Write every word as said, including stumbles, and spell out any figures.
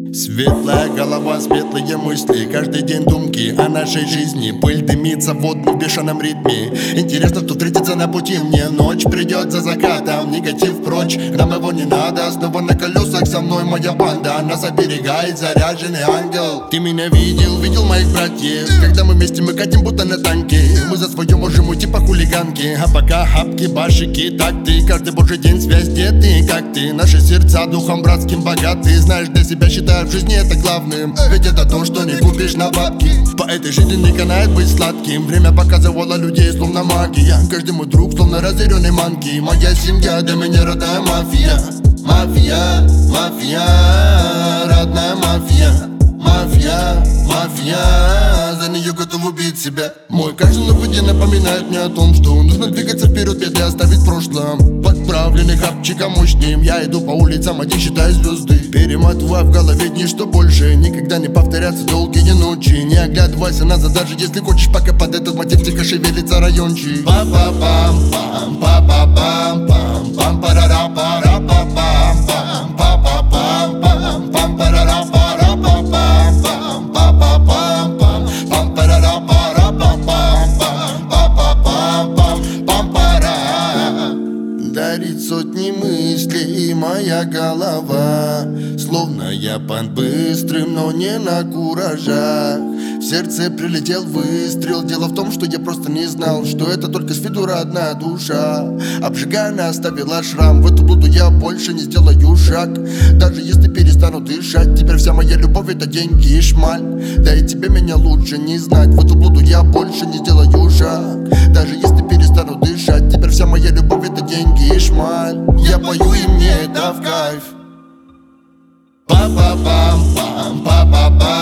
Светлая голова, светлые мысли, каждый день думки о нашей жизни. Пыль дымится в водном бешеном ритме. Интересно, что встретится на пути мне. Ночь придет за закатом, негатив прочь, нам его не надо. Снова на колесах со мной моя банда, нас оберегает заряженный ангел. Ты меня видел, видел моих братьев, когда мы вместе мы катим будто на танке. Мы за свое можем уйти по хулиганке, а пока хапки, башики, так ты. Каждый божий день связь, где ты, как ты. Наши сердца духом братским богаты. Знаешь, для себя считаю в жизни это главным, ведь это то, что не купишь на бабки. По этой жизни не канает быть сладким. Время показывало людей, словно магия. Каждый мой друг, словно разъяренный манки. Моя семья, для меня родная мафия. Мафия, мафия, родная мафия. Мафия, мафия, за нее готов убить себя. Мой каждый новый день напоминает мне о том, что нужно двигаться вперед, беды оставить в прошлом. Подправленный хапчиком мощным, я иду по улицам, один считаю звезды. Перематывая в голове дни, что больше никогда не повторятся долгие ночи. Не оглядывайся назад, даже если хочешь, пока под этот мотив тихо шевелится райончик. Па-па-пам-пам, па-па-пам-пам, пам-парара-пара-па-пам, пам-па-па-пам-пам, пам-парара-пара-па-пам. Дарит сотни мыслей моя голова, словно я под быстрым, но не на куражах. В сердце прилетел выстрел. Дело в том, что я просто не знал, что это только с виду родная душа. Обжигая, она оставила шрам. В эту блуду я больше не сделаю шаг, даже если перестану дышать. Теперь вся моя любовь — это деньги и шмаль. Да и тебе меня лучше не знать. В эту блуду я больше не сделаю шаг, даже если перестану дышать. Теперь вся моя любовь — это деньги и шмаль. Я пою, и мне это в кайф. Па-па-пам-пам, па-па-пам.